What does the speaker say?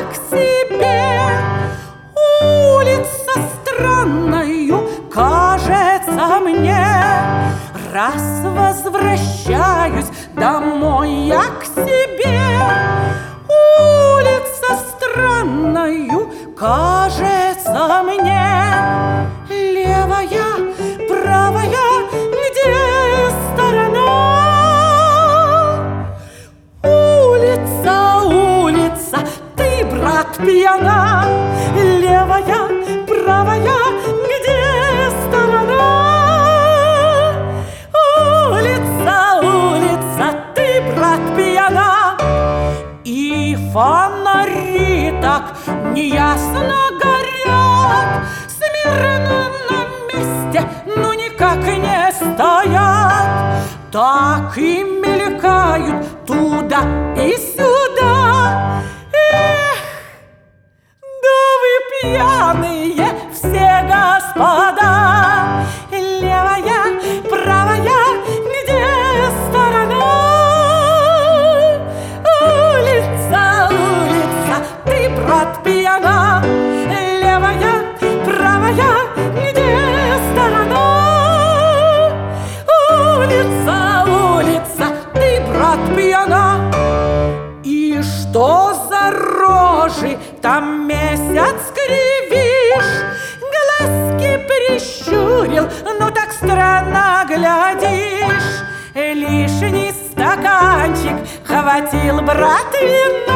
к себе. Улица странною кажется мне. Раз возвращаюсь домой я к себе. Улица странною кажется мне. Левая, правая, где сторона? Улица, улица, ты, брат, пьяна. Левая, правая, где сторона? Улица, улица, ты, брат, пьяна. И фонари так неясно горят, смирно на месте, но никак не стоят. Так и мелькают туда и сюда. Эх, да вы пьяные все, господа. Левая, правая, где сторона? Улица, улица, ты, брат, пьяна. Левая, правая, где сторона? Улица, улица, ты, брат, пьяна. И что за рожи там месяц кривишь? Глазки прищурил, ну так странно глядишь. Лишний стаканчик хватил, брат, вина.